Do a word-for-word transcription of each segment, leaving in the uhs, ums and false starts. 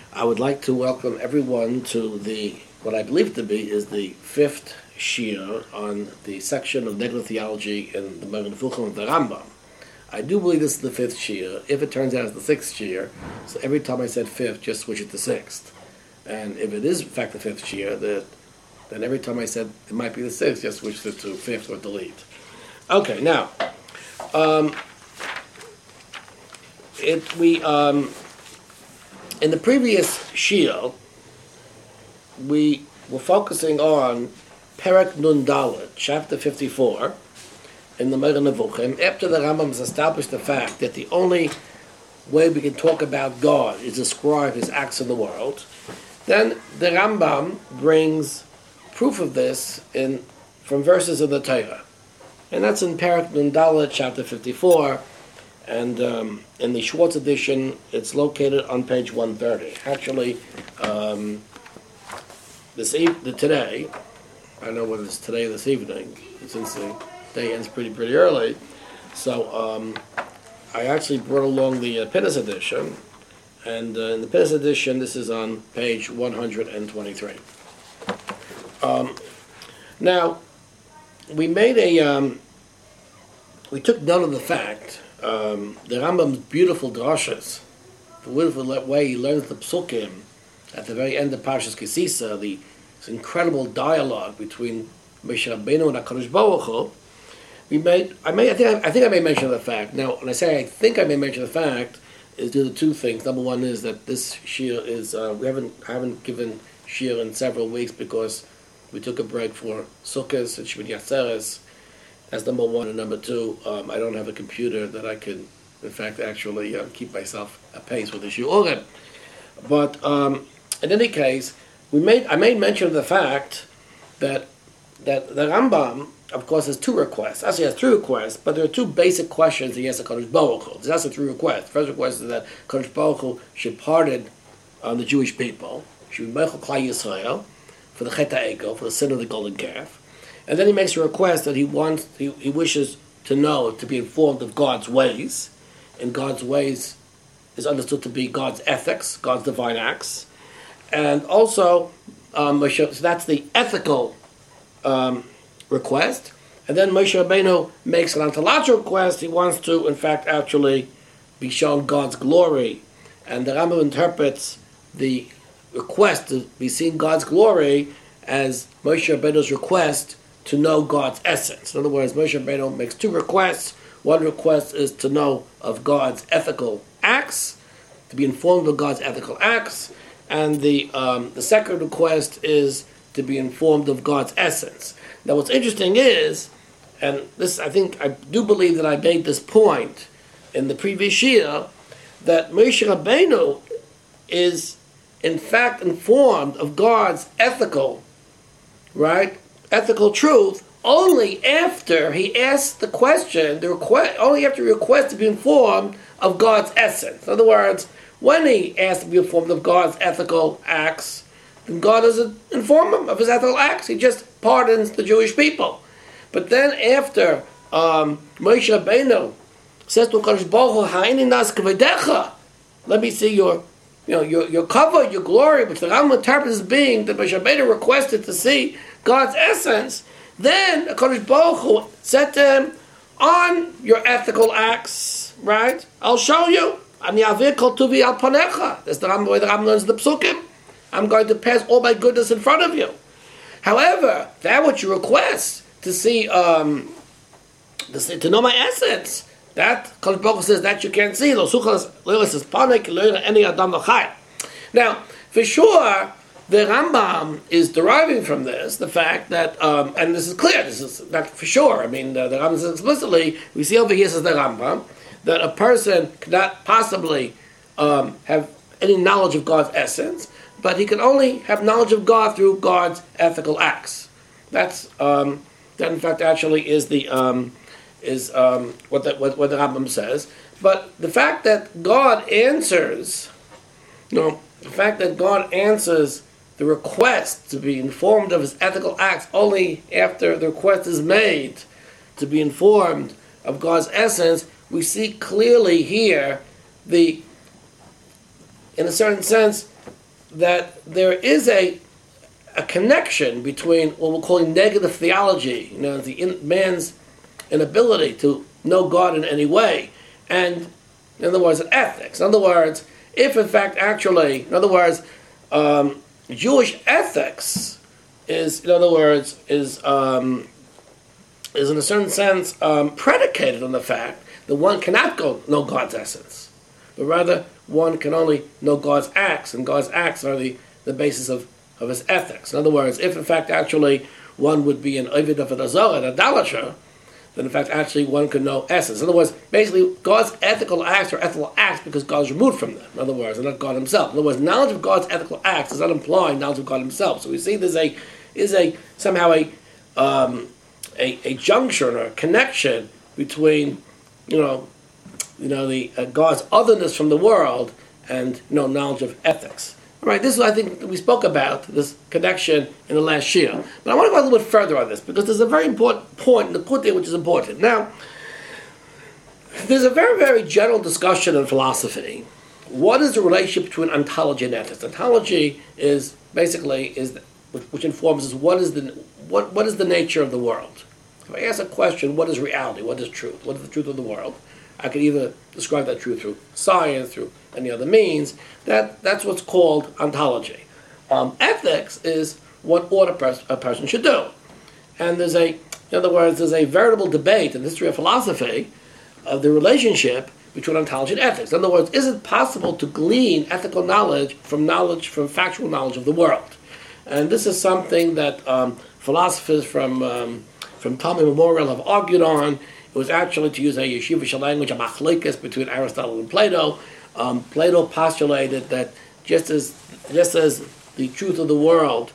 I would like to welcome everyone to the, what I believe to be, is the fifth shiur on the section of negative theology in the Moreh Nevuchim of the Rambam. I do believe this is the fifth shiur. If it turns out it's the sixth shiur, so every time I said fifth, just switch it to sixth. And if it is in fact the fifth shiur, that then every time I said it might be the sixth, just switch it to fifth or delete. Okay, now, um, it we um, in the previous shiur, we were focusing on Perek Nun Dalet, chapter fifty-four, in the Moreh Nevuchim, after the Rambam has established the fact that the only way we can talk about God is describe His acts in the world. Then the Rambam brings proof of this in from verses of the Torah, and that's in Perek Nun Dalet, chapter fifty-four, and um, in the Schwartz edition, it's located on page one thirty. Actually, um, this e- the, today, I don't know whether it's today or this evening, since the day ends pretty pretty early, so um, I actually brought along the uh, Pinnis edition, and uh, in the Pinnis edition, this is on page one hundred twenty-three. Um, now, we made a, um, we took note of the fact, um, the Rambam's beautiful drashas, the beautiful way he learns the psukim at the very end of Parshas Kisisa, the this incredible dialogue between Moshe Rabbeinu and HaKadosh Baruch Hu. We made, I may, I think, I, I think I may mention the fact. Now, when I say I think I may mention the fact, is due to two things. Number one is that this shiur is uh, we haven't haven't given shiur in several weeks because we took a break for Sukkot and Shmini Atzeres. That's number one, and number two, um, I don't have a computer that I could, in fact, actually uh, keep myself apace with the shiurim. But um, in any case, we made I made mention of the fact that that the Rambam, of course, has two requests. Actually, he has three requests, but there are two basic questions he has to Kadosh Baruch Hu. That's the three requests. The first request is that Kadosh Baruch Hu should pardon um, the Jewish people, should be Meichel Klal Yisrael for the Chet HaEgel, for the sin of the golden calf. And then he makes a request that he wants, he, he wishes to know, to be informed of God's ways, and God's ways is understood to be God's ethics, God's divine acts, and also, um, so that's the ethical um, request. And then Moshe Rabbeinu makes an ontological request. He wants to, in fact, actually be shown God's glory. And the Rambam interprets the request to be seen God's glory as Moshe Rabbeinu's request to know God's essence. In other words, Moshe Rabbeinu makes two requests. One request is to know of God's ethical acts, to be informed of God's ethical acts. And the um, the second request is to be informed of God's essence. Now, what's interesting is, and this I think I do believe that I made this point in the previous year, that Moshe Rabbeinu is in fact informed of God's ethical, right, ethical truth only after he asks the question, the request, only after he requests to be informed of God's essence. In other words, when he asks to be informed of God's ethical acts, then God doesn't inform him of his ethical acts. He just pardons the Jewish people. But then after um, Moshe Rabbeinu says to Kadosh Baruch Hu, "Ha'ini nas kvedecha," let me see your, you know, your your cover, your glory, which the Rambam interprets as being that Moshe Rabbeinu requested to see God's essence. Then Kadosh Baruch Hu said to him, "On your ethical acts, right? I'll show you. Ani avir kol tuvi al panecha." That's the Rambam, way the Rambam learns the psukim. I'm going to pass all my goodness in front of you. However, that what you request to see, um, to, see to know my essence, that Kadosh Baruch Hu says that you can't see. Now, for sure, the Rambam is deriving from this the fact that, um, and this is clear, this is not for sure. I mean, the, the Rambam says explicitly. We see over here says the Rambam that a person cannot possibly um, have any knowledge of God's essence, but he can only have knowledge of God through God's ethical acts. That's um, that, in fact, actually is the um, is um, what, the, what what the Rambam says. But the fact that God answers, you know, the fact that God answers the request to be informed of his ethical acts only after the request is made to be informed of God's essence, we see clearly here the, in a certain sense, that there is a a connection between what we're calling negative theology, you know, the in, man's inability to know God in any way, and in other words, in ethics. In other words, if in fact actually, in other words, um, Jewish ethics is, in other words, is um, is in a certain sense um, predicated on the fact that one cannot go know God's essence, but rather one can only know God's acts, and God's acts are the, the basis of, of his ethics. In other words, if in fact actually one would be an Ovid of an Azor, an idolater, then in fact actually one could know essence. In other words, basically God's ethical acts are ethical acts because God is removed from them. In other words, they're not God himself. In other words, knowledge of God's ethical acts does not imply knowledge of God himself. So we see there's a is a somehow a um, a, a junction or a connection between, you know, you know the uh, God's otherness from the world and, you know, knowledge of ethics. All right, this is, I think, we spoke about this connection in the last year. But I want to go a little bit further on this because there's a very important point in the Kutei which is important. Now, there's a very, very general discussion in philosophy. What is the relationship between ontology and ethics? Ontology is basically is which, which informs us what is the what what is the nature of the world. If I ask a question, what is reality? What is truth? What is the truth of the world? I could either describe that truth through science, through any other means. That that's what's called ontology. Um, ethics is what ought a, pers- a person should do. And there's a, in other words, there's a veritable debate in the history of philosophy of the relationship between ontology and ethics. In other words, is it possible to glean ethical knowledge from knowledge, from factual knowledge of the world? And this is something that um, philosophers from um, from time immemorial have argued on. It was actually, to use a yeshivish language, a machlekes between Aristotle and Plato. Um, Plato postulated that just as just as the truth of the world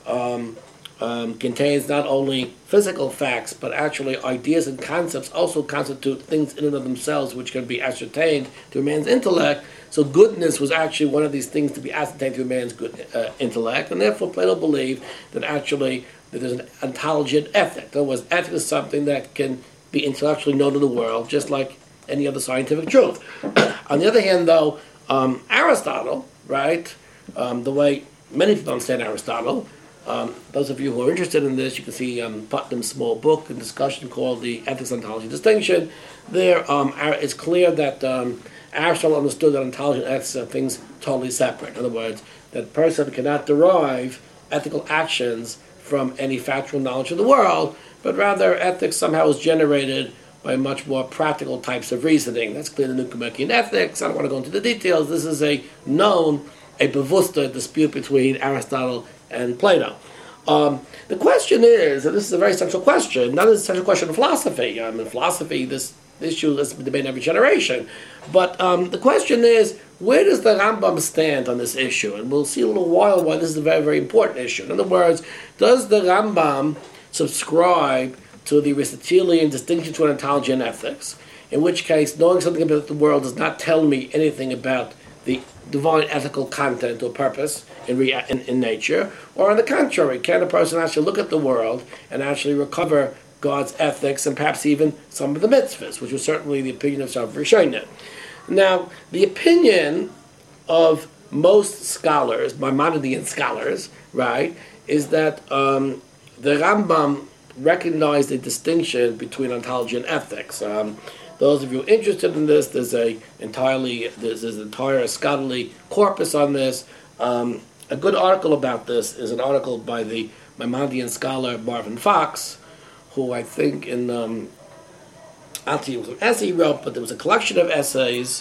um, um, contains not only physical facts, but actually ideas and concepts also constitute things in and of themselves which can be ascertained through man's intellect. So goodness was actually one of these things to be ascertained through man's good uh, intellect, and therefore Plato believed that actually that there's an ontology and ethic. In other words, ethics is something that can be intellectually known to the world, just like any other scientific truth. On the other hand, though, um, Aristotle, right, um, the way many people understand Aristotle, um, those of you who are interested in this, you can see um, Putnam's small book and discussion called The Ethics Ontology Distinction. There, um, it's clear that um, Aristotle understood that ontology and ethics are things totally separate. In other words, that a person cannot derive ethical actions from any factual knowledge of the world, but rather ethics somehow is generated by much more practical types of reasoning. That's clear in the Nicomachean Ethics. I don't want to go into the details. This is a known, a bevusta dispute between Aristotle and Plato. Um, the question is, and this is a very central question, not a central question in philosophy. Um, in philosophy, this issue is debated in every generation. But um, the question is, where does the Rambam stand on this issue? And we'll see in a little while why this is a very, very important issue. In other words, does the Rambam subscribe to the Aristotelian distinction between ontology and ethics, in which case knowing something about the world does not tell me anything about the divine ethical content or purpose in, rea- in, in nature, or on the contrary, can a person actually look at the world and actually recover God's ethics and perhaps even some of the mitzvahs, which was certainly the opinion of Shav Rishonim. Now, the opinion of most scholars, Maimonidean scholars, right, is that um, the Rambam recognized a distinction between ontology and ethics. Um, those of you interested in this, there's a entirely there's, there's an entire scholarly corpus on this. Um, a good article about this is an article by the Maimonidean scholar Marvin Fox, who I think in um, actually it was an essay he wrote, but there was a collection of essays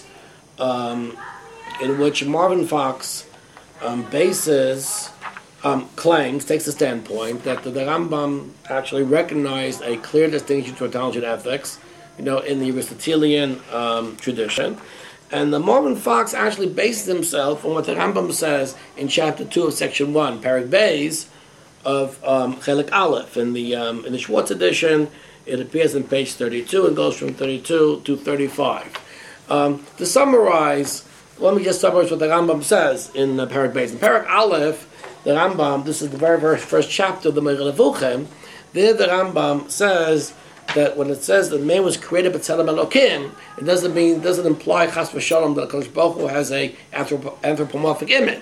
um, in which Marvin Fox um, bases. Um, claims, takes a standpoint that the, the Rambam actually recognized a clear distinction between ontology and ethics, you know, in the Aristotelian um, tradition. And the Marvin Fox actually bases himself on what the Rambam says in chapter two of section one, Perek Beis of um, Chelik Aleph. In the um, in the Schwartz edition, it appears on page thirty-two and goes from thirty-two to thirty-five. Um, to summarize, let me just summarize what the Rambam says in uh, Perek Beis. In Perek Aleph, the Rambam, this is the very, very first chapter of the Moreh Nevuchim, there the Rambam says that when it says that man was created b'tzelem Elokim, it doesn't mean, doesn't imply chas v'shalom that HaKadosh Baruch Hu has a anthrop- anthropomorphic image.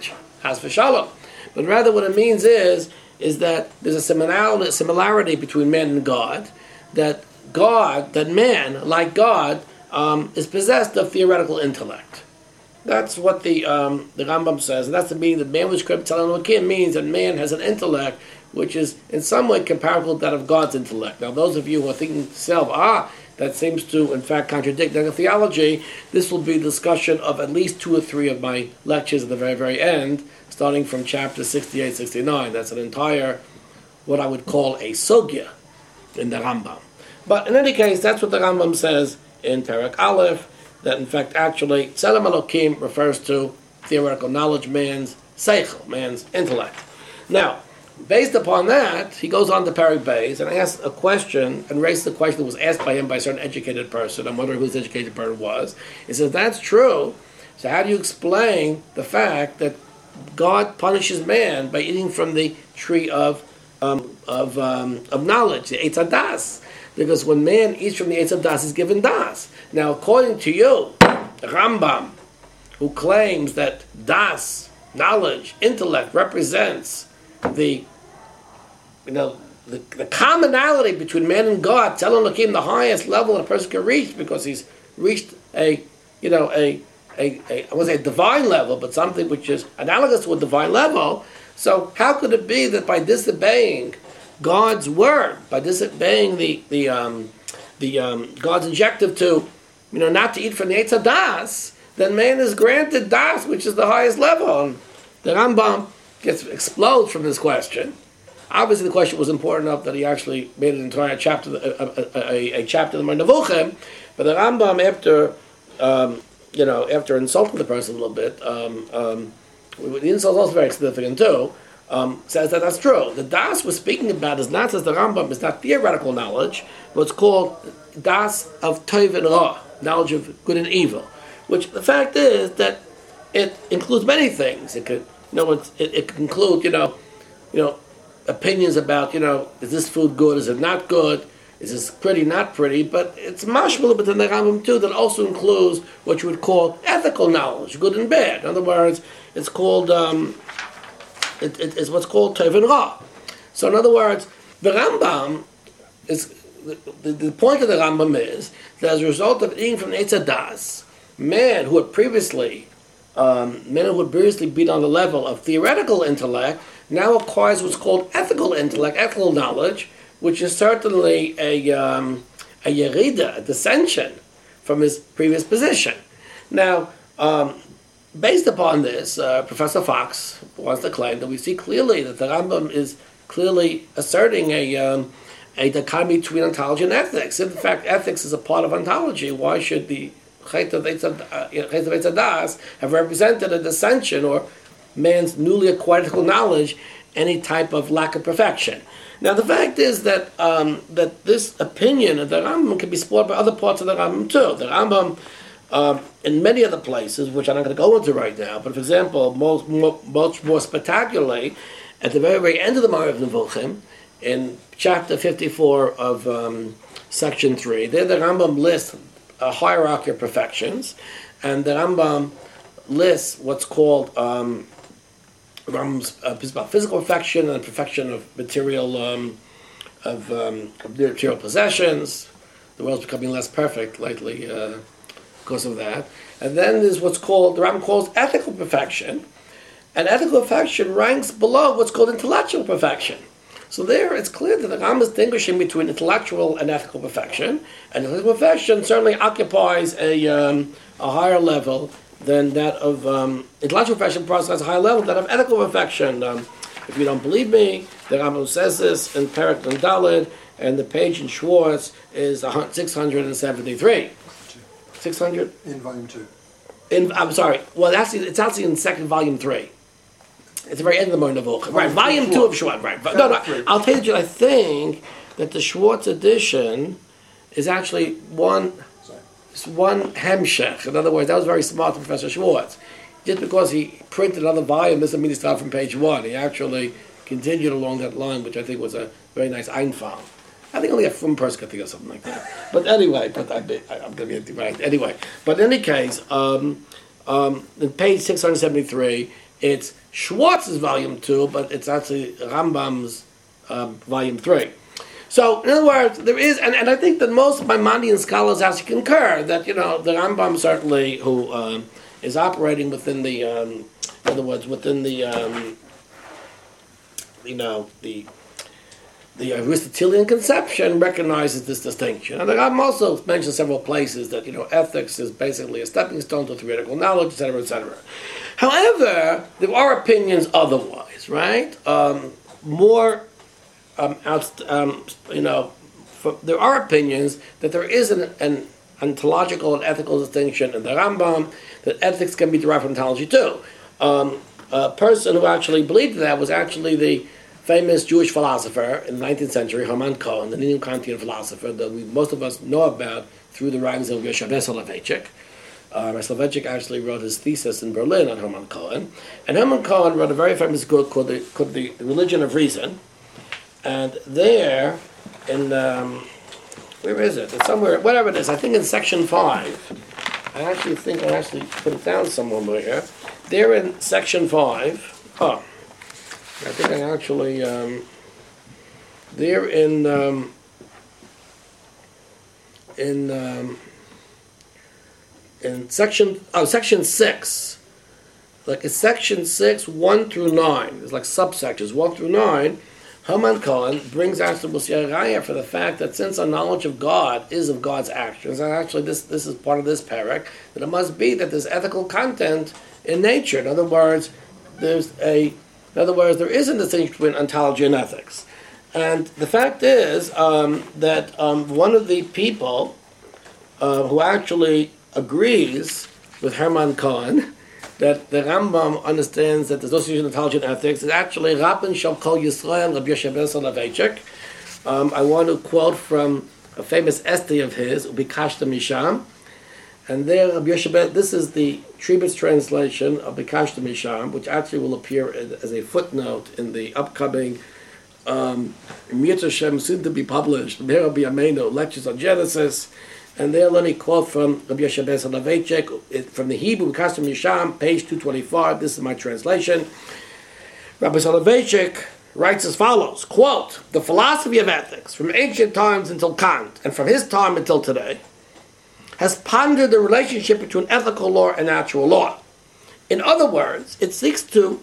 has v'shalom. But rather what it means is, is that there's a similarity, similarity between man and God, that God, that man, like God, um, is possessed of theoretical intellect. That's what the um, the Rambam says, and that's the meaning that man was created Elokim means that man has an intellect which is in some way comparable to that of God's intellect. Now, those of you who are thinking to yourself, ah, that seems to, in fact, contradict negative theology, this will be a discussion of at least two or three of my lectures at the very, very end, starting from chapter sixty-eight, sixty-nine. That's an entire, what I would call a sugya in the Rambam. But in any case, that's what the Rambam says in Perek Aleph, that in fact, actually, Tzelem Elokim refers to theoretical knowledge, man's seichel, man's intellect. Now, based upon that, he goes on to Perek Beis and asks a question, and raises the question that was asked by him by a certain educated person. I'm wondering who this educated person was. He says, that's true. So how do you explain the fact that God punishes man by eating from the tree of um, of um, of knowledge, the Eitz HaDas? Because when man eats from the Eitz HaDas, he's given das. Now, according to you, the Rambam, who claims that das, knowledge, intellect, represents the, you know, the, the commonality between man and God, Tzelem Elokim, the highest level a person can reach, because he's reached a, you know, a, a, a I won't say a divine level, but something which is analogous to a divine level. So how could it be that by disobeying God's word, by disobeying the the um, the um, God's injective to, you know, not to eat from the Eitz HaDas, then man is granted das, which is the highest level? And the Rambam gets explodes from this question. Obviously, the question was important enough that he actually made an entire chapter, a, a, a, a chapter of the Nevuchim. But the Rambam, after um, you know, after insulting the person a little bit, um, um, the insult is also very significant too. Um, says that that's true. The das we're speaking about is not, says the Rambam, is not theoretical knowledge. What's called das of tov and ra, knowledge of good and evil. Which the fact is that it includes many things. It could, you know, it, it, it could include, you know, you know, opinions about, you know, is this food good? Is it not good? Is this pretty? Not pretty? But it's mashmal, but in the Rambam too, that also includes what you would call ethical knowledge, good and bad. In other words, it's called. Um, It, it, it's what's called Tov and Ra. So in other words, the Rambam is, the, the, the point of the Rambam is that as a result of eating from Eitz HaDas, man who had previously, um, men who had previously been on the level of theoretical intellect, now acquires what's called ethical intellect, ethical knowledge, which is certainly a, um, a yerida, a dissension from his previous position. Now, um, based upon this, uh, Professor Fox wants to claim that we see clearly that the Rambam is clearly asserting a um, a dichotomy between ontology and ethics. If in fact ethics is a part of ontology, why should the Chet of Eitz HaDas have represented a dissension or man's newly acquired ethical knowledge, any type of lack of perfection? Now the fact is that um, that this opinion of the Rambam can be supported by other parts of the Rambam too. The Rambam, Um, in many other places, which I'm not going to go into right now, but for example, most, more, much more spectacularly, at the very, very end of the Ma'ariv Nevuchim, in chapter fifty-four of um, section three, there the Rambam lists a hierarchy of perfections, and the Rambam lists what's called um, Rambam's uh, about physical perfection and perfection of material um, of, um, of material possessions. The world's becoming less perfect lately. Uh, because of that. And then there's what's called, the Rambam calls ethical perfection. And ethical perfection ranks below what's called intellectual perfection. So there it's clear that the Rambam is distinguishing between intellectual and ethical perfection. And intellectual perfection certainly occupies a, um, a higher level than that of, um, intellectual perfection process a higher level than that of ethical perfection. Um, if you don't believe me, the Rambam says this in Perek Daled, and the page in Schwartz is six hundred seventy-three. six hundred? In volume two. In, I'm sorry. Well, that's, it's actually in second volume three. It's the very end of the Morning Nevuchim. Right, volume two of Schwartz. Right. No, no, I'll tell you, I think that the Schwartz edition is actually one, one hemshech. In other words, that was very smart of Professor Schwartz. Just because he printed another volume doesn't mean he started from page one. He actually continued along that line, which I think was a very nice Einfall. I think only a from person could think of something like that. But anyway, but I, I, I'm going to be right. Anyway, but in any case, um, um, in page six hundred seventy-three it's Schwartz's volume two, but it's actually Rambam's um, volume three. So, in other words, there is, and, and I think that most Maimonidean scholars actually concur that, you know, the Rambam certainly, who um, is operating within the, um, in other words, within the, um, you know, the the Aristotelian conception recognizes this distinction. And the Rambam also mentioned several places that, you know, ethics is basically a stepping stone to theoretical knowledge, et cetera, et cetera. However, there are opinions otherwise, right? Um, more Um, out, um, you know, for, there are opinions that there is an, an ontological and ethical distinction in the Rambam, that ethics can be derived from ontology too. Um, a person who actually believed that was actually the famous Jewish philosopher in the nineteenth century, Hermann Cohen, the Neo-Kantian philosopher that we, most of us know about through the writings of Yoshe Soloveitchik. Uh, Soloveitchik actually wrote his thesis in Berlin on Hermann Cohen. And Hermann Cohen wrote a very famous book called the, called the Religion of Reason. And there, in, um, where is it? It's somewhere, whatever it is, I think in section five. I actually think I actually put it down somewhere here. There in section five, oh, I think I actually, um, there in, um, in, um, in section, oh, section six, like it's section six, one through nine. It's like subsections, one through nine. Hermann Cohen brings actually Raya for the fact that since our knowledge of God is of God's actions, and actually this, this is part of this parak, that it must be that there's ethical content in nature. In other words, there's a, in other words, there is a distinction between ontology and ethics. And the fact is um, that um, one of the people uh, who actually agrees with Hermann Cohen that the Rambam understands that the association of ontology and ethics is actually Rabban Shel Kol Yisrael, Rabbi Yoshe Soloveitchik. Um, I want to quote from a famous essay of his, Ubikashta Misham. And there, Rabbi Yoshe, this is the Treibitz translation of Ubikashta Misham, which actually will appear as a footnote in the upcoming um, Mir Hashem, soon to be published, Meir B'Yameinu, Lectures on Genesis. And there, let me quote from Rabbi Yoshe Soloveitchik, from the Hebrew, Custom Yisham, page two twenty-five. This is my translation. Rabbi Soloveitchik writes as follows, quote, "The philosophy of ethics, from ancient times until Kant, and from his time until today, has pondered the relationship between ethical law and natural law. In other words, it seeks to,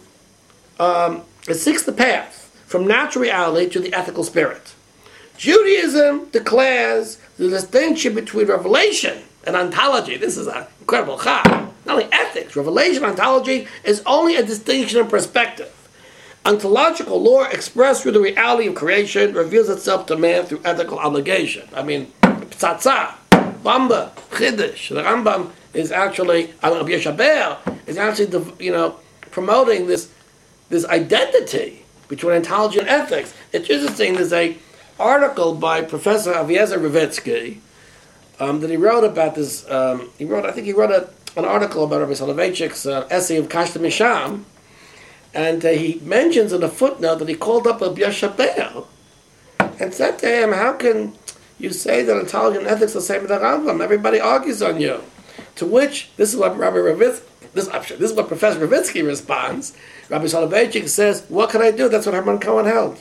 um, it seeks the path from natural reality to the ethical spirit. Judaism declares the distinction between revelation and ontology." This is an incredible chap. Not only ethics, revelation, ontology is only a distinction in perspective. Ontological law expressed through the reality of creation reveals itself to man through ethical obligation. I mean, Ptzatza, Bamba, Chiddush. The Rambam is actually, Rabbi Yoshe is actually, you know, promoting this this identity between ontology and ethics. It's interesting. There's a article by Professor Aviezer Ravitsky um, that he wrote about this. Um, he wrote, I think he wrote a, an article about Rabbi Soloveitchik's uh, essay of Kashta Misham, and uh, he mentions in a footnote that he called up Rabbi Yoshe and said to him, "How can you say that ontology and ethics are the same as the Rambam? Everybody argues on you." To which, this is what Rabbi Ravitsky, this, this is what Professor Ravitsky responds. Rabbi Soloveitchik says, "What can I do? That's what Hermann Cohen held."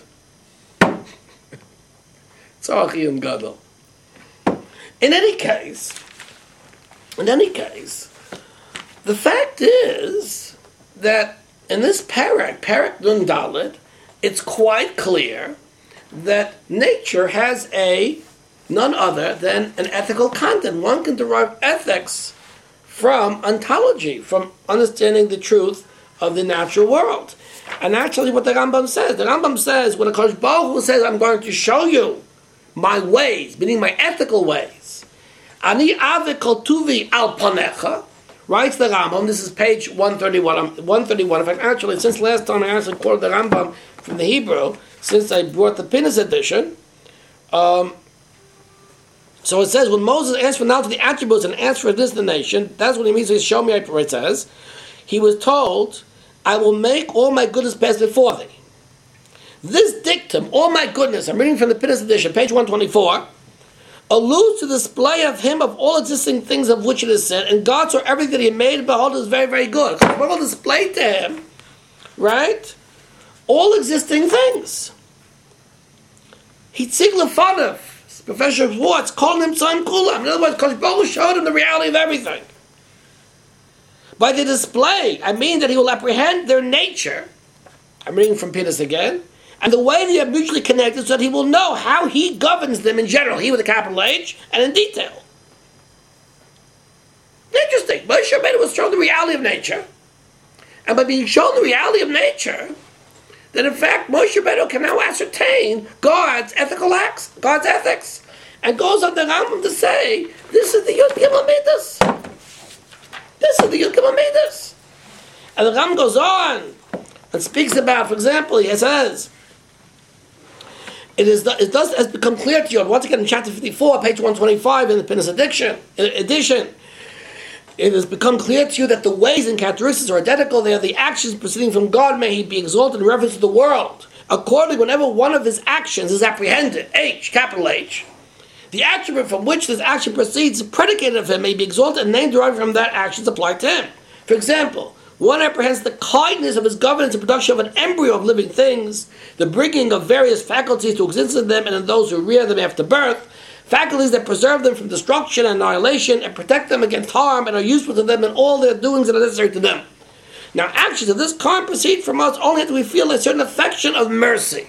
In any case, in any case, the fact is that in this parak, parak Nun Dalet, it's quite clear that nature has a none other than an ethical content. One can derive ethics from ontology, from understanding the truth of the natural world. And actually what the Rambam says, the Rambam says, when a Kodesh Baruch Hu says, "I'm going to show you my ways," meaning my ethical ways. Ani avikol tuvi al panecha, writes the Rambam. This is page one thirty-one. one thirty-one. In fact, actually, since last time I actually quoted the Rambam from the Hebrew, since I brought the Pinus edition, um, so it says, when Moses asked for knowledge of the attributes and asked for this nation, that's what he means. He show me, it says, he was told, "I will make all my goodness pass before thee." This dictum, "all my goodness," I'm reading from the Pinus edition, page one twenty-four, alludes to the display of him of all existing things of which it is said, "And God saw everything that he made, and behold, it was very, very good." What will display to him right? All existing things. Hitzig Lefanov, Professor Schwartz, called him Son Kulam. In other words, Kodesh Baruch Hu showed him the reality of everything. By the display, I mean that he will apprehend their nature. I'm reading from Pittus again. And the way they are mutually connected so that he will know how he governs them in general, he with a capital H, and in detail. Interesting. Moshe Rabbeinu was shown the reality of nature. And by being shown the reality of nature, that in fact Moshe Rabbeinu can now ascertain God's ethical acts, God's ethics. And goes on the Rambam to say, this is the Yud Gimel Midas. This is the Yud Gimel Midas. And the Rambam goes on and speaks about, for example, he says, it is it does has become clear to you, and once again in chapter fifty-four, page one twenty-five in the Pinnas edition, edition, it has become clear to you that the ways and characteristics are identical. They are the actions proceeding from God, may he be exalted in reference to the world. Accordingly, whenever one of his actions is apprehended, H, capital H, the attribute from which this action proceeds, predicated of him, may be exalted and name derived from that action is applied to him. For example, one apprehends the kindness of his governance and production of an embryo of living things, the bringing of various faculties to existence in them and in those who rear them after birth, faculties that preserve them from destruction and annihilation and protect them against harm and are useful to them in all their doings that are necessary to them. Now, actions of this kind proceed from us only after we feel a certain affection of mercy.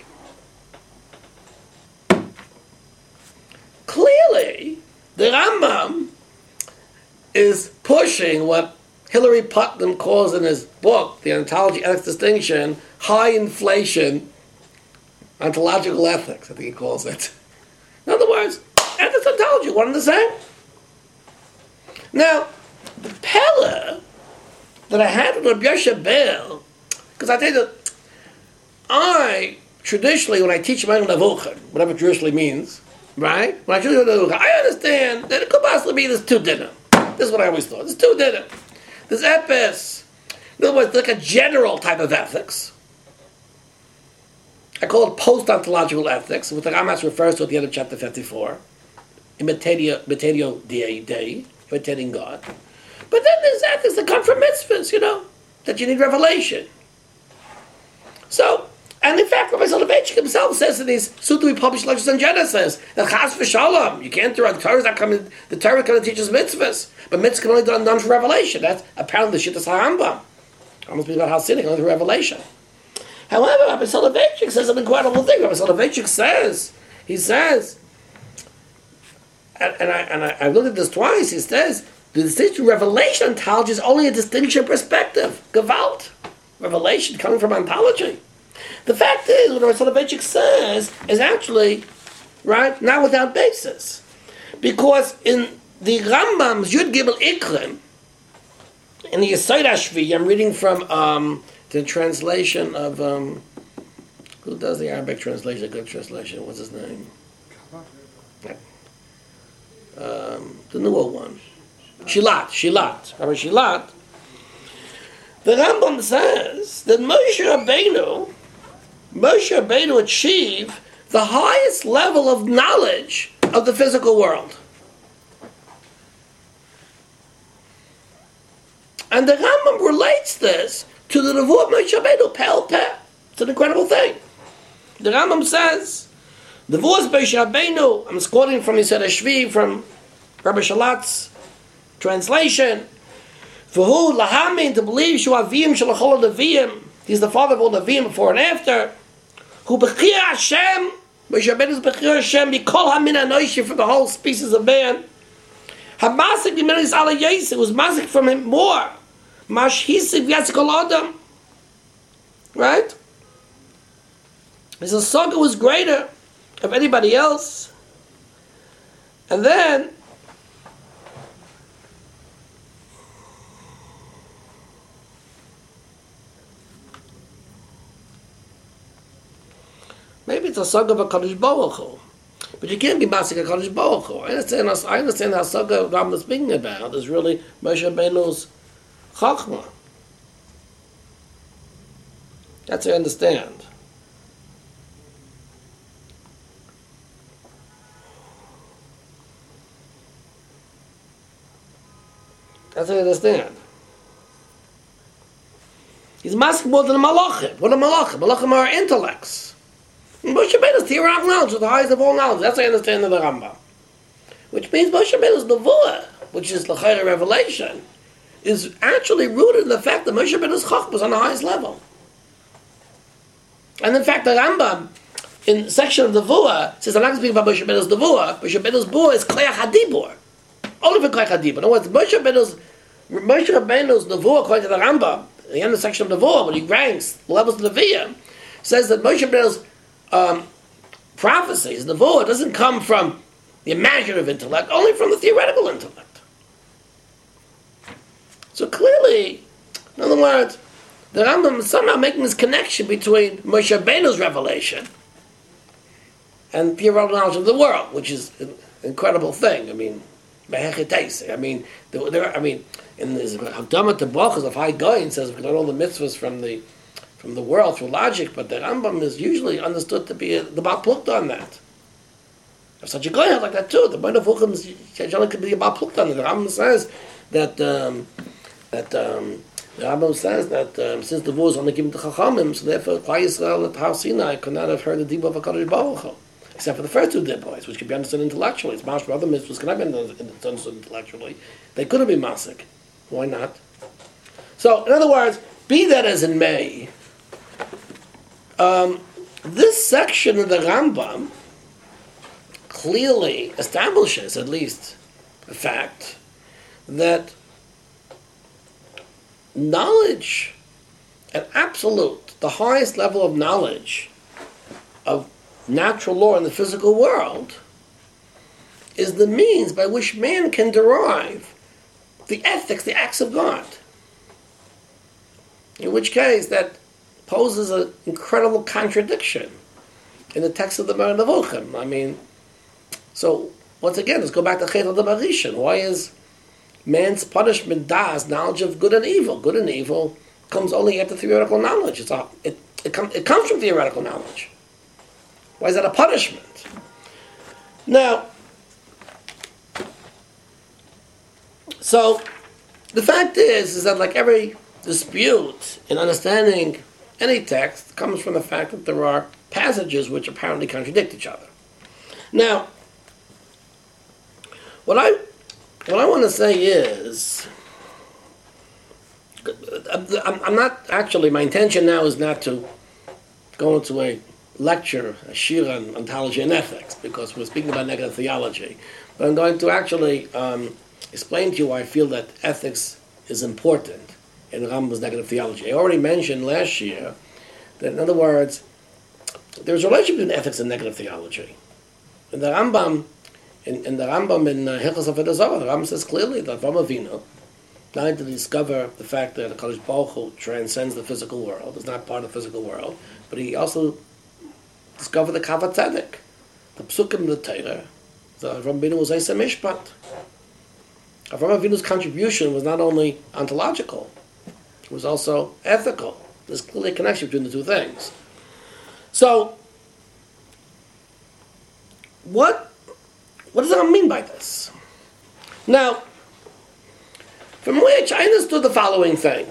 Clearly, the Rambam is pushing what Hilary Putnam calls in his book, The Ontology Ethics Distinction, high inflation ontological ethics, I think he calls it. In other words, ethics and ontology, one and the same. Now, the Pella that I had with Rabbi Yoshe Bel, because I tell you that I, traditionally, when I teach my own Nevuchim, whatever traditionally means, right? When I teach my Nevuchim, I understand that it could possibly be this two dinner. This is what I always thought. There's two dinner. There's epis. In other words, like a general type of ethics. I call it post-ontological ethics, which the Ramas refers to at the end of chapter fifty-four. Imitadio Dei, imitating God. But then there's ethics that come from mitzvahs, you know, that you need revelation. So, and in fact, Rabbi Soloveitchik himself says in his soon to be published lectures on Genesis that chas v'shalom, you can't do it. Torah's not coming. The Torah can teach us mitzvahs, but mitzvahs can only be done, done for revelation. That's apparently the Shittas HaRambam. Almost speaks about how sinning only through revelation. However, Rabbi Soloveitchik says an incredible thing. Rabbi Soloveitchik says, he says, and, and I and I, I've looked at this twice. He says the distinction revelation ontology is only a distinction perspective. Gewalt, revelation coming from ontology. The fact is, what Soloveitchik says is actually, right, not without basis. Because in the Rambam's Yud Gimel Ikrim, in the Yesod HaShvi, I'm reading from um, the translation of, um, who does the Arabic translation, a good translation, what's his name? Um, the newer one. Shilat, Shilat, Rabbi Shilat. The Rambam says that Moshe Rabbeinu Moshe Rabbeinu achieved the highest level of knowledge of the physical world. And the Rambam relates this to the Nevuah of Moshe Rabbeinu, Peh Peh. It's an incredible thing. The Rambam says, the Nevuah of Moshe Rabbeinu, I'm quoting from Yesod HaShvi, from Rabbi Shalat's translation, V'hu lahamin, to believe Shu Avim Shalachol Neviim, he's the father of all Neviim before and after, Who Bechir Hashem, Moshe Rabbeinu is Bechir Hashem, Mikol Hamin Anoishi, from the whole species of man. Hamasik B'menis Ala Yosef, was masik from him more. Mashhisik V'yatzikol Adam. Right? His Asaga was greater of anybody else. And then, maybe it's a saga of a Kadosh Baruch Hu. But you can't be masik a Kadosh Baruch Hu. I understand, I understand how saga Ram is speaking about is really Moshe Rabbeinu's Chachma. That's what I understand. That's what I understand. He's masking more than the malachim. What are malachim? Malachim are intellects. And Moshe Rabbeinu's theoretical knowledge is the highest of all knowledge. That's what I understand of the Rambam. Which means Moshe Rabbeinu's nevuah, which is l'chayra revelation, is actually rooted in the fact that Moshe Rabbeinu's chachma was on the highest level. And in fact, the Rambam, in the section of the nevuah, says, I'm not going to speak about Moshe Rabbeinu's nevuah. Moshe Rabbeinu's nevuah is kleach hadibur. Only for kleach hadibur. In other words, Moshe Rabbeinu's Moshe Rabbeinu's nevuah, according to the Rambam, in the end of the section of nevuah, when he ranks the levels of neviah, says that Moshe Rabbeinu's um, prophecies, nevuah, doesn't come from the imaginative intellect, only from the theoretical intellect. So clearly, in other words, the Rambam is somehow making this connection between Moshe Rabbeinu's revelation and theoretical knowledge of the world, which is an incredible thing. I mean, I mean, there, there, I mean, in this Hakdama to Brachos of High Goyin says we learn all the mitzvahs from the from the world through logic, but the Rambam is usually understood to be a, the Baal Plukta on that. If such a guy had like that too, the Baal Plukta generally could be a Baal Plukta on it. The Rambam says that um, that um, the Rambam says that um, since the war is only given to Chachamim, so therefore Klal Yisrael at Har Sinai could not have heard the dibur of HaKadosh Baruch Hu, except for the first two diburs, which could be understood intellectually. It's mashma other mitzvahs cannot be understood intellectually. They couldn't be masik. Why not? So, in other words, be that as it may, um, this section of the Rambam clearly establishes, at least, the fact that knowledge, an absolute, the highest level of knowledge of natural law in the physical world, is the means by which man can derive the ethics, the acts of God. In which case, that poses an incredible contradiction in the text of the Moreh Nevuchim. I mean, so once again, let's go back to Chet HaDam HaRishon. Why is man's punishment das knowledge of good and evil? Good and evil comes only after theoretical knowledge. It's a, it it, com, it comes from theoretical knowledge. Why is that a punishment? Now, so the fact is, is that like every dispute in understanding any text comes from the fact that there are passages which apparently contradict each other. Now, what I what I want to say is, I'm, I'm not actually. My intention now is not to go into a lecture, a shir on ontology and ethics, because we're speaking about negative theology. But I'm going to actually um, explain to you why I feel that ethics is important in Rambam's negative theology. I already mentioned last year that, in other words, there's a relationship between ethics and negative theology. In the Rambam, in, in the Rambam in uh, Hilchos Avodah Zarah, the Rambam says clearly that Avraham Avinu, not only to discover the fact that HaKadosh Baruch Hu transcends the physical world, is not part of the physical world, but he also discovered the Kav HaTzedek, the Psukim of the Torah. So Avraham Avinu was Eisei Mishpat. Avraham Avinu's contribution was not only ontological, it was also ethical. There's clearly a connection between the two things. So, what, what does that mean by this? Now, from which I understood the following thing.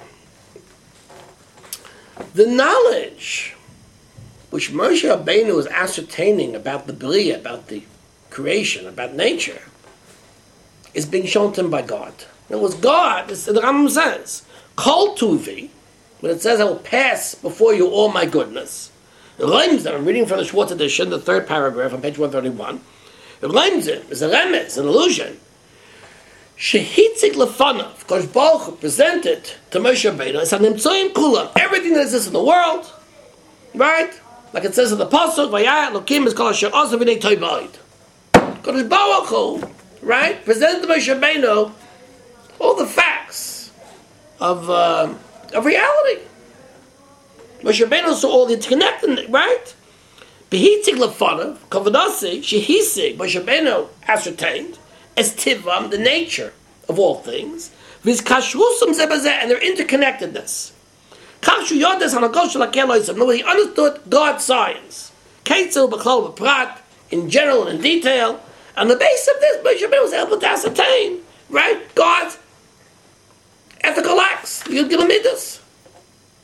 The knowledge which Moshe Rabbeinu was ascertaining about the Bria, about the creation, about nature, is being shown to him by God. In other words, God, as the Rambam says, Kol Tuvi, when it says, I will pass before you all my goodness, Reimzim, I'm reading from the Schwartz edition, the third paragraph on page one thirty-one, Reimzim is a remez, an illusion. Shehitzik lefanav, Kosh Baruch Hu presented to Moshe Rabbeinu, it's an imtsoyim kulam, everything that exists in the world, right? Like it says in the Pasuk, Vayah Elokim is called Asher Osav V'nei Toy Ba'id. Kosh Baruch Hu, right, presented to Moshe Rabbeinu all the facts of uh, of reality. Moshe Rabbeinu saw all the interconnected, right? Behitzik lefanav, Kavadasi, Shehisig, Moshe Rabbeinu ascertained, as tivam, the nature of all things, viz kashrusum zebazeh, and their interconnectedness. Kashu yodes hanagosh lakeloisam. Nobody understood God's science. Keitzel b'klal b'prat, in general and in detail. And the base of this, Moshe Rabbeinu was able to ascertain, right, God's ethical acts, Yud Gimel Midas.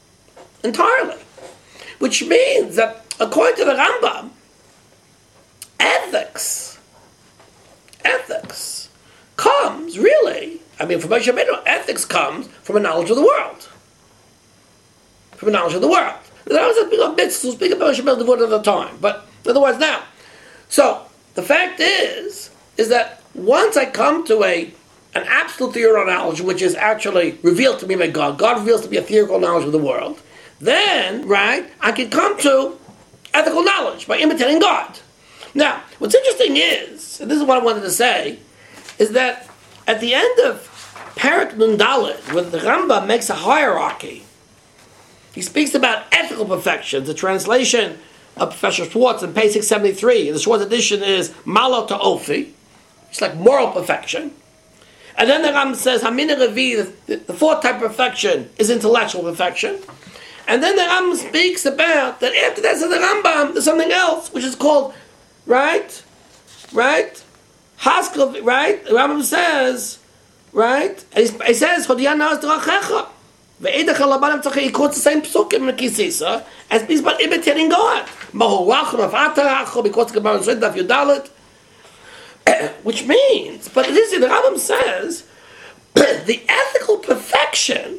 entirely. Which means that, according to the Rambam, ethics, ethics comes really, I mean, from Moshe Rabbeinu, ethics comes from a knowledge of the world. From a knowledge of the world. There was a big mitzvah to speak about Moshe Rabbeinu devoted at the time, but in other words, now. So, the fact is, is that once I come to a an absolute theoretical knowledge, which is actually revealed to me by God, God reveals to me a theoretical knowledge of the world, then, right, I can come to ethical knowledge by imitating God. Now, what's interesting is, and this is what I wanted to say, is that at the end of Perek Nun Dalet, when the Rambam makes a hierarchy, he speaks about ethical perfection. The translation of Professor Schwartz in page six seventy-three, the Schwartz edition is Malo to Ofi. It's like moral perfection. And then the Rambam says, Hamina Revi, the, the fourth type of perfection is intellectual perfection. And then the Rambam speaks about that after that, so the Rambam, there's something else, which is called, right? Right? Haskell, right? The Rambam says, right? He says, Chodiyana Azdrachecha. Ve'edach alabanim he quotes the same psukim in Kisisa, and speaks about imitating God. Mahorachim of Ataracho, because the Gemara said that Yudalit. Which means, but it is, the Rambam says, the ethical perfection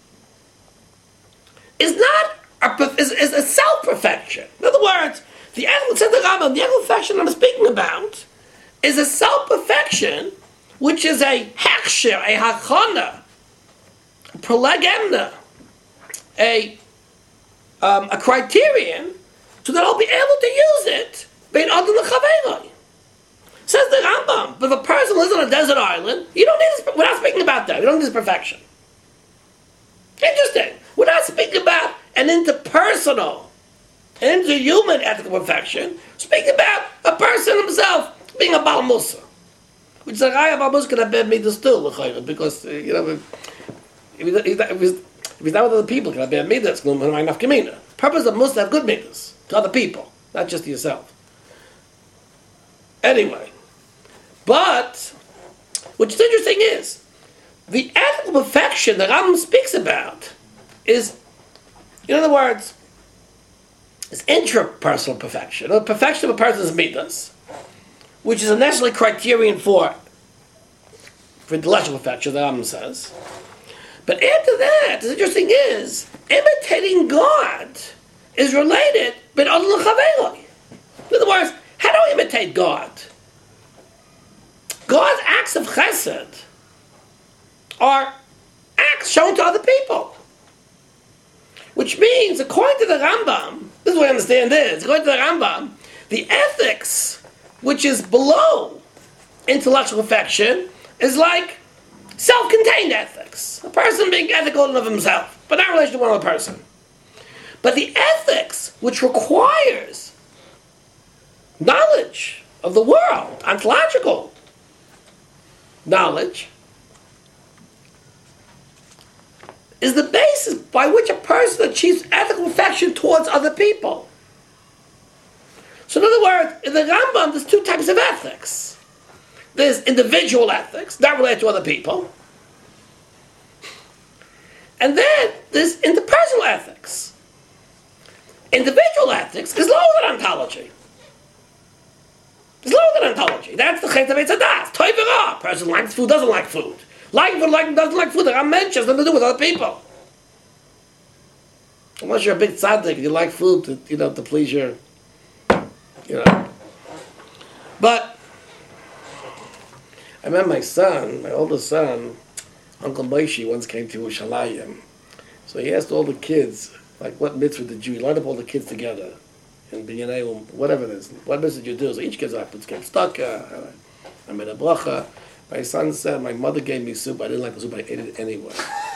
is not a, is, is a self-perfection. In other words, the ethical, said the Rambam, the ethical perfection I'm speaking about is a self-perfection, which is a hechsher, a hachana, a prolegemna, a um, a criterion, so that I'll be able to use it. Bein adam lechaveroi. Says the Rambam, but if a person lives on a desert island, you don't need this, we're not speaking about that. We don't need this perfection. Interesting. We're not speaking about an interpersonal, an interhuman ethical perfection. We're speaking about a person himself being a Baal Musa. Which is a Raya Baal Musa can have bad midas too, because, uh, you know, if he's, not, if, he's, if he's not with other people, can have bad midas, no enough kamina. The purpose of Musa to have good midas to other people, not just to yourself. Anyway. But, what's interesting is, the ethical perfection that Rambam speaks about is, in other words, is intrapersonal perfection. The perfection of a person's midas, which is a necessary criterion for, for intellectual perfection, the Rambam says. But after that, the interesting is, imitating God is related, but in other words, how do I imitate God? God's acts of chesed are acts shown to other people. Which means, according to the Rambam, this is the way I understand this, according to the Rambam, the ethics, which is below intellectual perfection, is like self-contained ethics. A person being ethical in of himself, but not in relation to one other person. But the ethics, which requires knowledge of the world, ontological knowledge, is the basis by which a person achieves ethical perfection towards other people. So in other words, in the Rambam, there's two types of ethics. There's individual ethics, not related to other people. And then there's interpersonal ethics. Individual ethics is lower than ontology. It's lower than ontology. That's the chet of Eitzadas. Toy v'ra. Person likes food, doesn't like food. Like food, like doesn't like food. There are mentions nothing to do with other people. Unless you're a big tzaddik and you like food to, you know, to please your, you know. But I remember my son, my oldest son, Uncle Moshe, once came to Yerushalayim. So he asked all the kids, like, what mitzvah did you? He lined up all the kids together. And whatever it is, what mitzvah did you do? So each kid's like, let's get stuck. I made a bracha. My son said, my mother gave me soup. I didn't like the soup. I ate it anyway.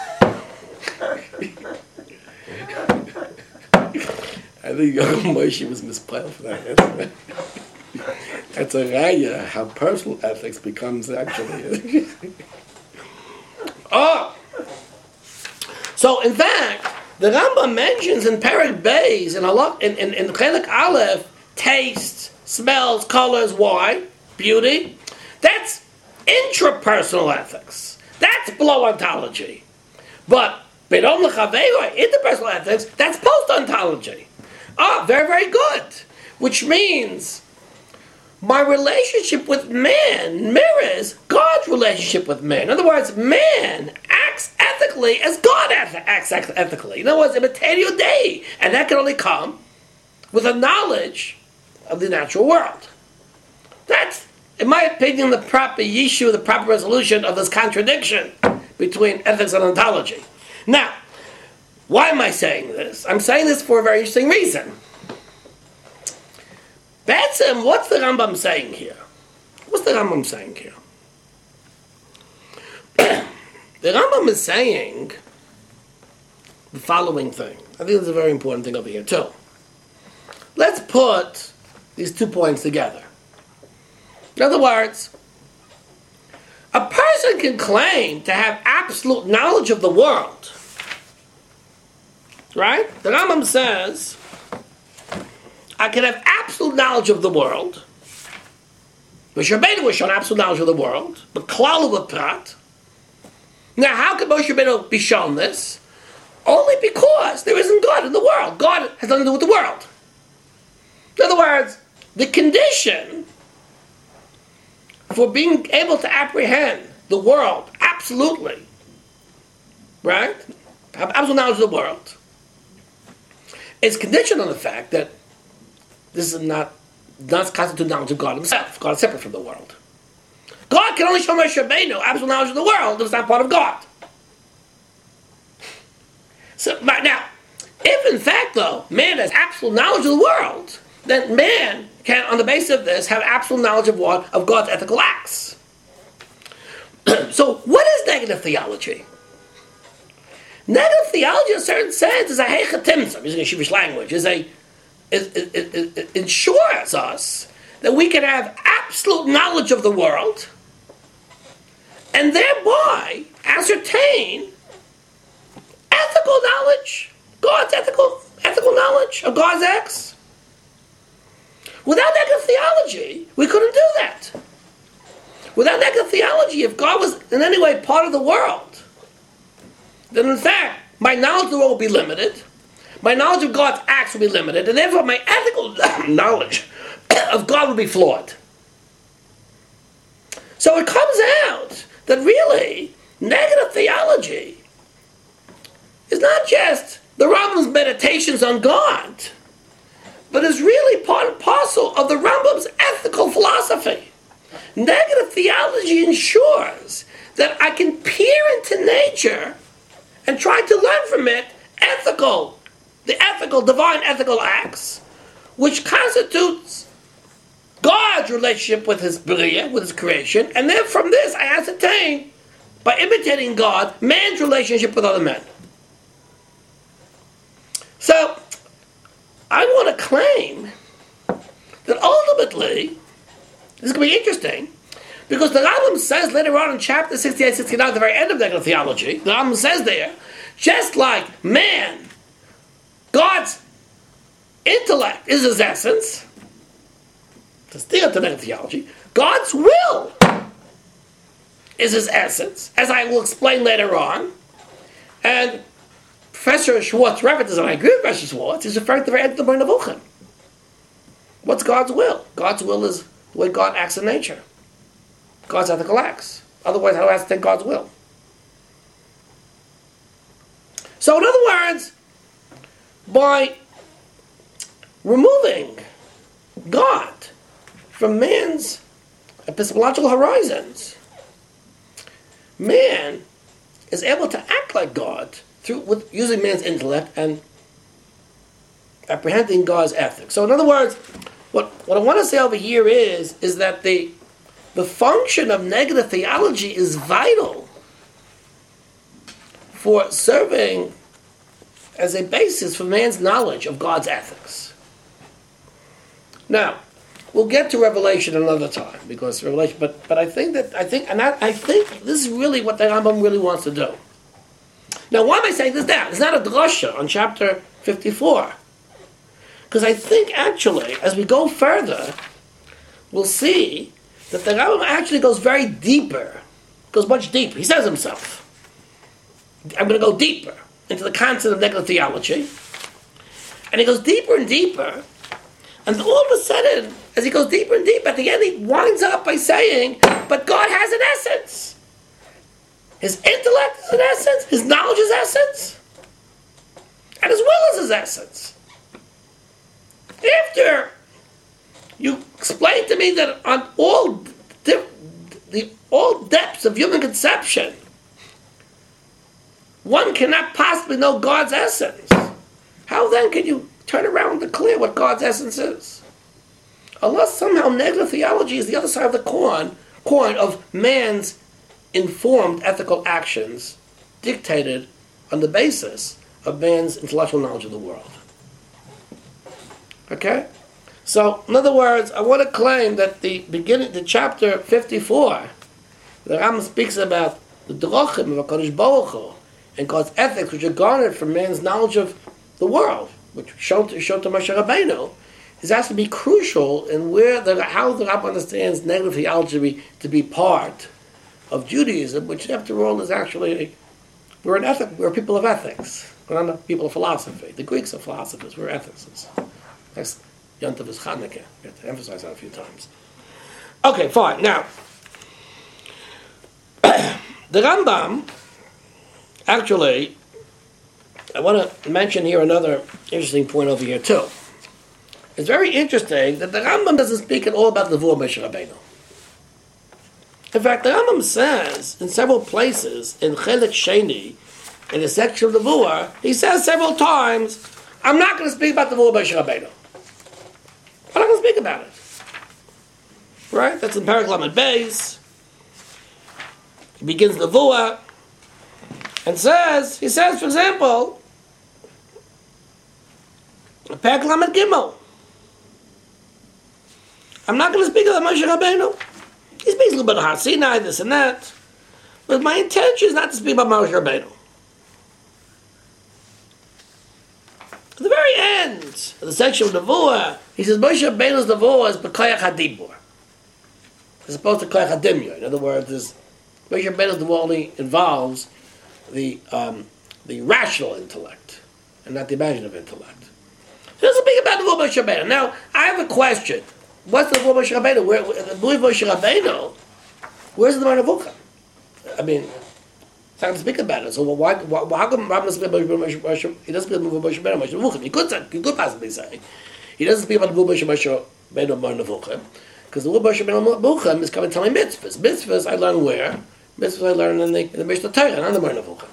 I think Uncle Moshe was mispiled for that. That's a raya, how personal ethics becomes actually. Oh! So, in fact, the Rambam mentions in Perek Beis, in, in, in, in Chelik Aleph, taste, smells, colors, why? Beauty. That's intrapersonal ethics. That's below ontology. But Interpersonal ethics, that's post-ontology. Ah, very, very good. Which means my relationship with man mirrors God's relationship with man. In other words, man acts ethically as God acts ethically. In other words, imitatio Dei. And that can only come with a knowledge of the natural world. That's, in my opinion, the proper issue, the proper resolution of this contradiction between ethics and ontology. Now, why am I saying this? I'm saying this for a very interesting reason. Batsim, what's the Rambam saying here? What's the Rambam saying here? The Rambam is saying the following thing. I think there's a very important thing over here too. Let's put these two points together. In other words, a person can claim to have absolute knowledge of the world. Right? The Rambam says, I can have absolute knowledge of the world. Moshe Rabbeinu was shown absolute knowledge of the world. But klal u'prat. Now, how can Moshe Rabbeinu be shown this? Only because there isn't God in the world. God has nothing to do with the world. In other words, the condition for being able to apprehend the world absolutely, right? Have absolute knowledge of the world. It's conditioned on the fact that this is not does constitute knowledge of God himself. God is separate from the world. God can only show Moshe Rabbeinu absolute knowledge of the world if it's not part of God. So, but now, if in fact, though, man has absolute knowledge of the world, then man can, on the basis of this, have absolute knowledge of what? Of God's ethical acts. So, what is negative theology? Negative theology, in a certain sense, is a heichatimsa, using a Yiddish language, is a It, it, it, it ensures us that we can have absolute knowledge of the world and thereby ascertain ethical knowledge, God's ethical ethical knowledge of God's acts. Without negative theology, we couldn't do that. Without negative theology, if God was in any way part of the world, then in fact, my knowledge of the world would be limited. My knowledge of God's acts will be limited, and therefore my ethical knowledge of God will be flawed. So it comes out that really, negative theology is not just the Rambam's meditations on God, but is really part and parcel of the Rambam's ethical philosophy. Negative theology ensures that I can peer into nature and try to learn from it ethical the ethical, divine ethical acts, which constitutes God's relationship with his Bria, with his creation, and then from this I ascertain, by imitating God, man's relationship with other men. So, I want to claim that ultimately, this is going to be interesting, because the Rambam says later on in chapter sixty-eight sixty-nine, at the very end of negative theology, the Rambam says there, just like man, God's intellect is his essence, to steer to negative theology, God's will is his essence, as I will explain later on. And Professor Schwartz references, and I agree with Professor Schwartz, he's referring to the very end of the Moreh Nevuchim. What's God's will? God's will is the way God acts in nature. God's ethical acts. Otherwise, how do I ascertain God's will? So, in other words, by removing God from man's epistemological horizons, man is able to act like God through with using man's intellect and apprehending God's ethics. So in other words, what, what I want to say over here is, is that the, the function of negative theology is vital for serving as a basis for man's knowledge of God's ethics. Now, we'll get to Revelation another time, because Revelation. But but I think that I think and I, I think this is really what the Rambam really wants to do. Now, why am I saying this down? It's not a drasha on chapter fifty-four, because I think actually, as we go further, we'll see that the Rambam actually goes very deeper, goes much deeper. He says himself, "I'm going to go deeper." into the concept of negative theology. And he goes deeper and deeper. And all of a sudden, as he goes deeper and deeper, at the end he winds up by saying, but God has an essence. His intellect is an essence, his knowledge is essence, and his will is his essence. After you explain to me that on all the, the all depths of human conception, one cannot possibly know God's essence, how then can you turn around and declare what God's essence is? Unless somehow negative theology is the other side of the coin, coin of man's informed ethical actions dictated on the basis of man's intellectual knowledge of the world. Okay? So, in other words, I want to claim that the beginning, the chapter fifty-four, the Rambam speaks about the drachim of HaKadosh Baruch Hu and God's ethics, which are garnered from man's knowledge of the world, which showed to, showed to Moshe Rabbeinu, is has to be crucial in where the, how the Rambam understands negative theology to be, to be part of Judaism, which after all is actually, we're an ethic, we're people of ethics. We're not people of philosophy. The Greeks are philosophers, we're ethicists. That's Yontav is Chanukah. We have to emphasize that a few times. Okay, fine. Now, the Rambam, actually, I want to mention here another interesting point over here too. It's very interesting that the Rambam doesn't speak at all about the Nevuah Moshe Rabbeinu. In fact, the Rambam says in several places, in Chelik Sheni, in the section of the Nevuah, he says several times, I'm not going to speak about the Nevuah Moshe Rabbeinu. I'm not going to speak about it. Right? That's in Perek Lamed Beis. He begins the Nevuah and says, he says, for example, Perek Lamed Gimel, I'm not going to speak about Moshe Rabbeinu. He speaks a little bit of Har Sinai, this and that. But my intention is not to speak about Moshe Rabbeinu. At the very end of the section of Nevuah, he says Moshe Rabbeinu's Nevuah is B'koyach HaDibur, as opposed to Koyach HaDimyon. In other words, is Moshe Rabbeinu's Nevuah only involves the um, the rational intellect and not the imaginative intellect. He doesn't speak about Nevuah Moshe Rabbeinu. Now, I have a question. What's the Nevuah Moshe Rabbeinu? Where, the Nevuah Moshe Rabbeinu, where's the Nevuah? I mean, it's not going to speak about it. So why, why, how come Rambam doesn't speak about Moshe Rabbeinu? He doesn't speak about Moshe Rabbeinu, Moshe Nevuah. He could say, he could possibly say, he doesn't speak about Moshe Rabbeinu, Moshe Nevuah, because the Moshe Rabbeinu Nevuah is coming to tell me mitzvahs. Mitzvahs I learn where? Mitzvahs I learn in the, in the Mishnah Torah, not in the Moshe Nevuah.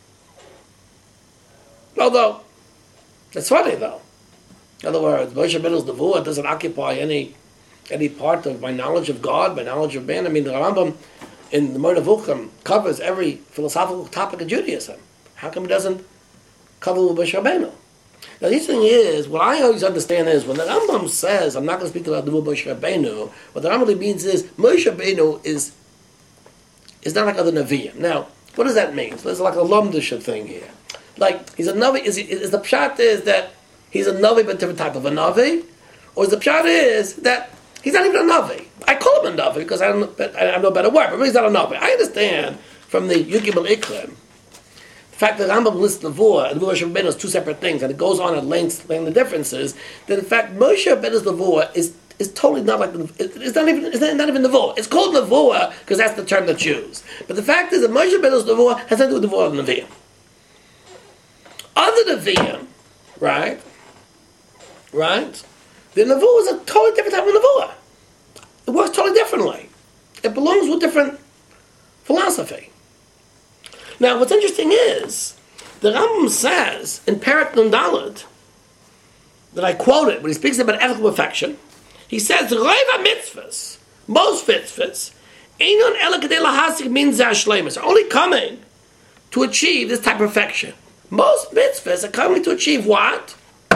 Although, that's funny though. In other words, Moshe Rabbeinu's Nevuah doesn't occupy any any part of my knowledge of God, my knowledge of man. I mean, the Rambam in the Moreh Nevuchim covers every philosophical topic of Judaism. How come he doesn't cover Moshe Rabbeinu? Now, the thing is, what I always understand is, when the Rambam says, I'm not going to speak about the Moshe Rabbeinu, what the Rambam really means is, Moshe Rabbeinu is, is not like other Nevi'im. Now, what does that mean? So there's like a Lumdisha thing here. Like, he's a Navi, is, he, is the pshat is that he's a Navi, but a different type of a Navi? Or is the pshat is that he's not even a Navi? I call him a Navi because I don't know, I have no better word, but he's not a Navi. I understand from the Yugim al-Ikrim, the fact that Rambam lists Nevuah and Nevuah Moshe Rabbeinu is two separate things, and it goes on at length explaining the differences, that in fact Moshe Rabbeinu's Nevuah is is totally not like, it's not even, it's not, not even Nevuah. It's called Nevuah because that's the term that's used. But the fact is that Moshe Rabbeinu's Nevuah has nothing to do with Nevuah of Nevi'im. Other Nevi'im, right, right, the Nevuah is a totally different type of Nevuah. It works totally differently. It belongs to a different philosophy. Now, what's interesting is, the Rambam says in Perek Nun Daled, that I quoted, when he speaks about ethical perfection, he says, Reiva mitzvahs, most mitzvahs, Einon ela kedei lahasig min zeh shleimus, are only coming to achieve this type of perfection. Most mitzvahs are coming to achieve what?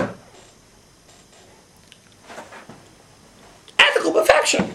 Ethical perfection.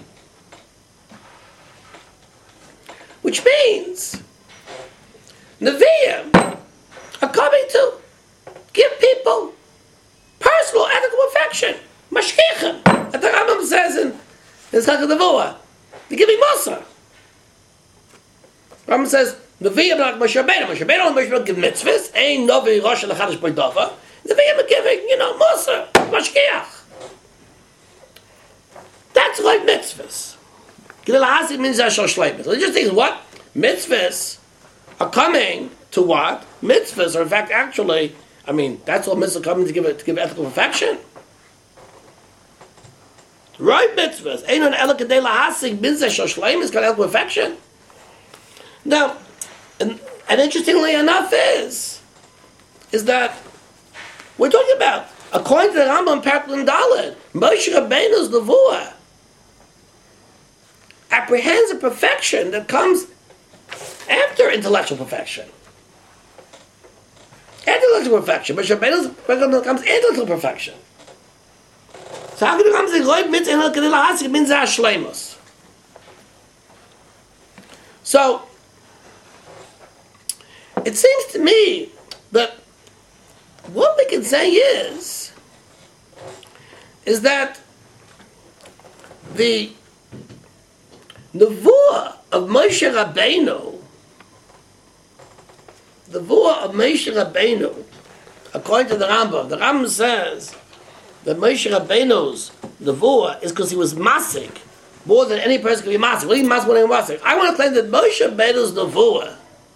Which means Nevi'im are coming to give people personal ethical perfection. Mashkichim. As the Rambam says in Yisachar Nevuah, they're giving Mussar. Rambam says, Nevi'im like Moshe Rabbeinu. Moshe Rabbeinu and Moshe Rabbeinu give mitzvahs. Ein Novi Rosh L'Chadash B'Dava. Nevi'im are giving, you know, Musa, Mashkiach. That's like mitzvahs. Gilul Hasi means Ashar Shleimus. So just think, what? Mitzvahs are coming to what? Mitzvahs are in fact actually, I mean, that's what mitzvahs are coming to give it to give ethical perfection. Right mitzvahs. Ein on Ela Kedei Lahasig means Ashar Shleimus got ethical perfection. Now, and, and interestingly enough is, is that we're talking about, according to the Rambam Perek Nun Daled, Moshe Rabbeinu's Nevuah apprehends a perfection that comes after intellectual perfection. Intellectual perfection. Moshe Rabbeinu's perfection comes intellectual perfection. So how can it come to the Goy Mitzvah and Kedei Lahasig means Shleimus? So, it seems to me that what we can say is, is that the Nevuah of Moshe Rabbeinu, the Nevuah of Moshe Rabbeinu, according to the Rambam, the Rambam says that Moshe Rabbeinu's Nevuah is because he was masik more than any person can be masik. What do you mean masik more than masik? I want to claim that Moshe Rabbeinu's Nevuah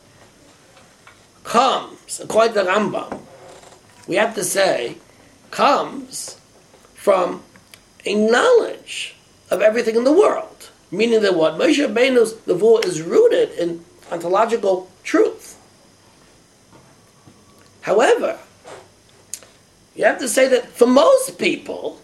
comes, according to the Rambam, we have to say, comes from a knowledge of everything in the world. Meaning that what? Moshe Rabbeinu's Nevuah is rooted in ontological truth. However, you have to say that for most people,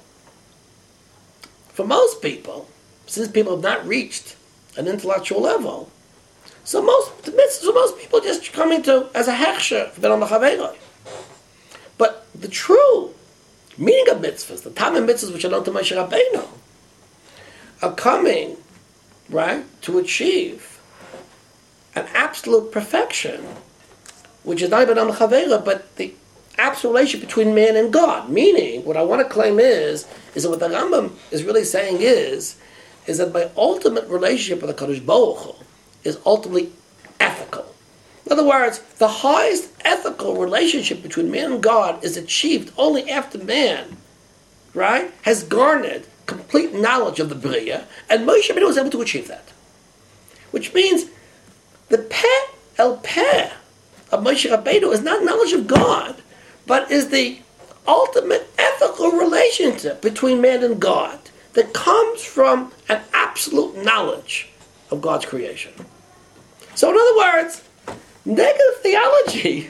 for most people, since people have not reached an intellectual level, so most, so most people just coming to as a hechsher for ben al But the true meaning of mitzvahs, the tamim mitzvahs which are known to Moshe Rabbeinu, are coming, right, to achieve an absolute perfection, which is not even on chavera, but the absolute relationship between man and God. Meaning, what I want to claim is, is that what the Rambam is really saying is, is that my ultimate relationship with the Kadosh Baruch Hu is ultimately ethical. In other words, the highest ethical relationship between man and God is achieved only after man, right, has garnered complete knowledge of the Bria, and Moshe Rabbeinu was able to achieve that. Which means the peh el peh of Moshe Rabbeinu is not knowledge of God, but is the ultimate ethical relationship between man and God that comes from an absolute knowledge of God's creation. So in other words, negative theology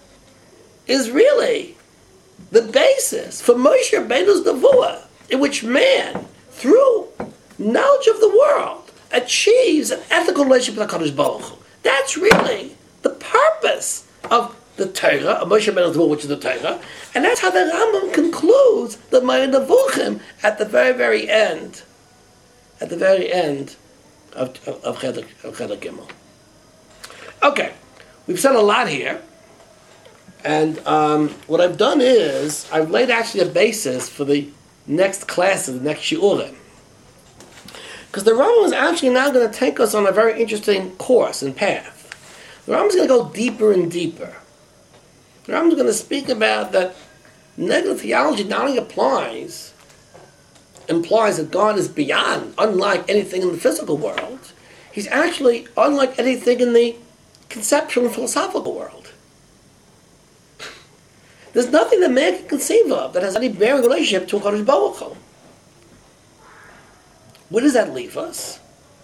is really the basis for Moshe Rabbeinu's Nevuah, in which man, through knowledge of the world, achieves an ethical relationship with HaKadosh Baruch Hu. That's really the purpose of the Torah, of Moshe Rabbeinu's Nevuah, which is the Torah, and that's how the Rambam concludes the Ma'or Nevuchim at the very, very end, at the very end of of, of Chelik Gimel. Okay, we've said a lot here, and um, what I've done is I've laid actually a basis for the next classes, the next shiurim. Because the Rambam is actually now going to take us on a very interesting course and path. The Rambam is going to go deeper and deeper. The Rambam is going to speak about that negative theology not only applies, implies that God is beyond, unlike anything in the physical world, he's actually unlike anything in the conceptual and philosophical world. There's nothing that man can conceive of that has any bearing relationship to HaKadosh Baruch Hu. Where does that leave us?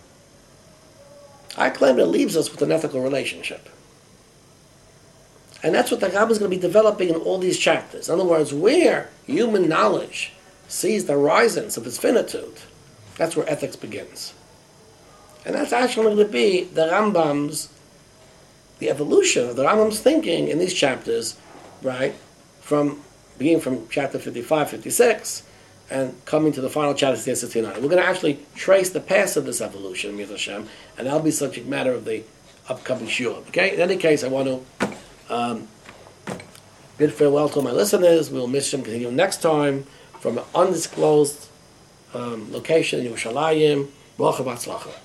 I claim it leaves us with an ethical relationship. And that's what the Rambam is going to be developing in all these chapters. In other words, where human knowledge sees the horizons of its finitude, that's where ethics begins. And that's actually going to be the Rambam's, the evolution of the Rambam's thinking in these chapters, right? From beginning from chapter fifty-five, fifty-six, and coming to the final chapter, sixty-nine. We're going to actually trace the path of this evolution, Mir Hashem, and that'll be subject matter of the upcoming shiur. Okay. In any case, I want to um, bid farewell to my listeners. We'll miss them. Continue next time from an undisclosed um, location in Yerushalayim. Baruch Haba Tzlacha.